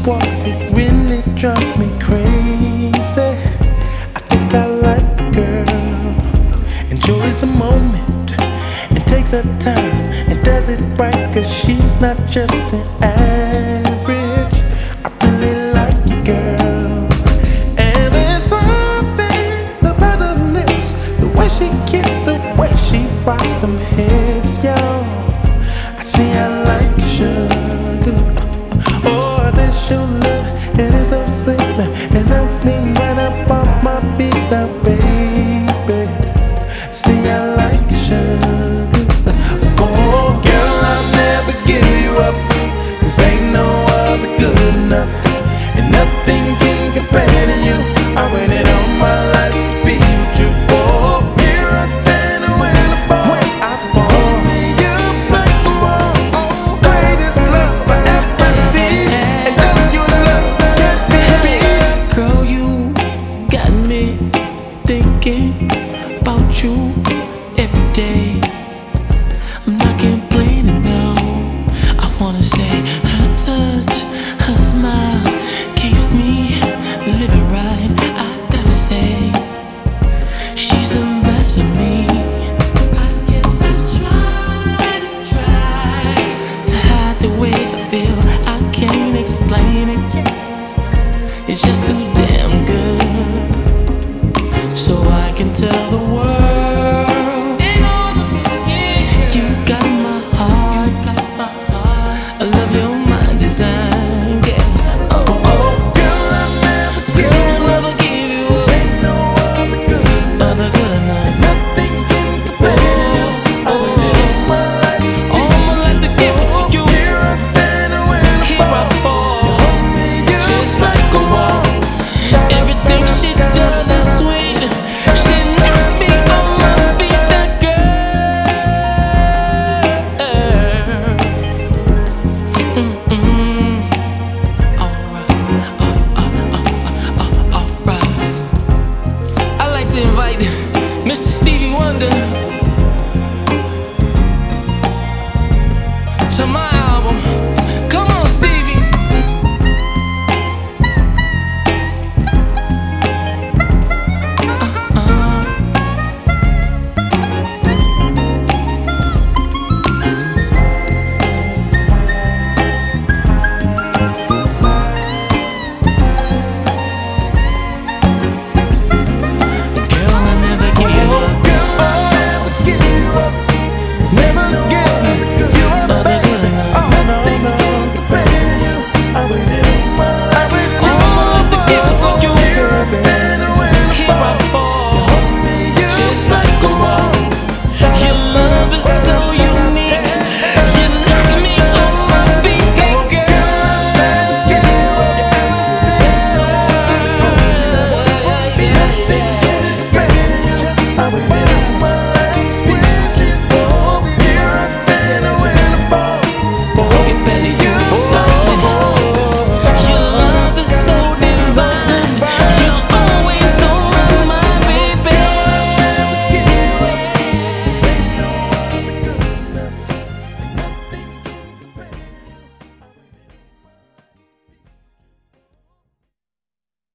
walks, it really drives me crazy. I think I like the girl, enjoys the moment, and takes her time, and does it right, 'cause she's not just an average. I really like you, girl. And there's something about her lips, the way she kissed, the way she rocks them hips, yo. I see I like sugar. Oh, this your love, it is so sweet, and knocks me right up off my feet now, baby. See I like sugar. Oh, girl, I'll never give you up, 'cause ain't no other good enough, and nothing can compare to you. I waited all my life to be with you. Oh, here I stand when I fall. Hold me up like the wall. Oh, greatest love I ever seen, and none of your loves can be beat. Girl, you got me thinking about you every day.